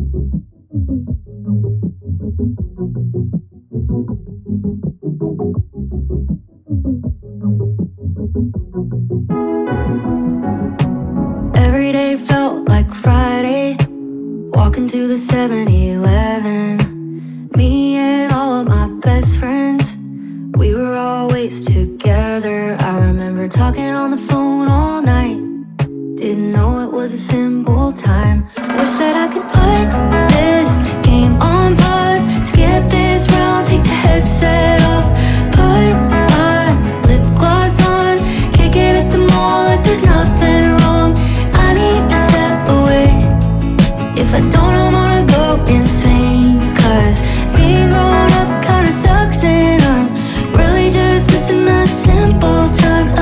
Every day felt like Friday, walking to the 7-Eleven. Me and all of my best friends, we were always together. I remember talking on the phone all night. Didn't know it was a simple time. Wish that I could put this game on pause, skip this round, take the headset off, put my lip gloss on, kick it at the mall like there's nothing wrong. I need to step away if I don't wanna go insane, 'cause being grown up kinda sucks and I'm really just missing the simple times.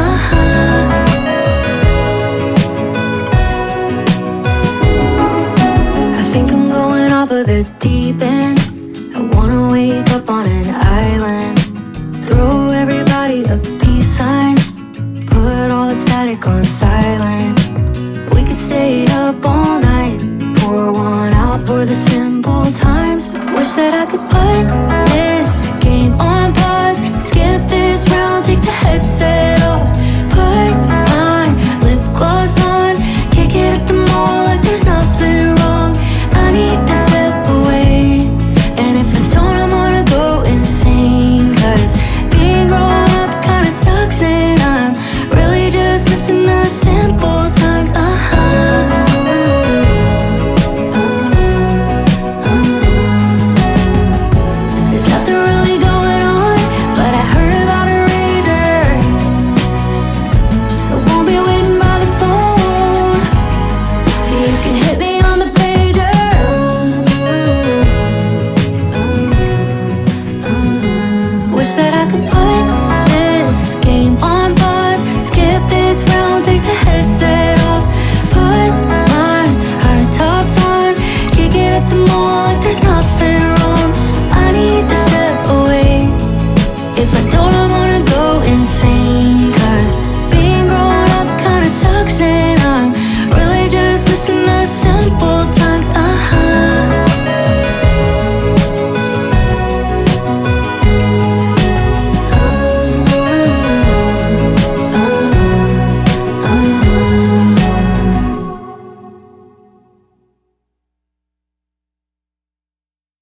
I think I'm going off of the deep end. I wanna wake up on an island, throw everybody a peace sign, put all the static on silent. We could stay up all night, pour one out for the simple times. Wish that I could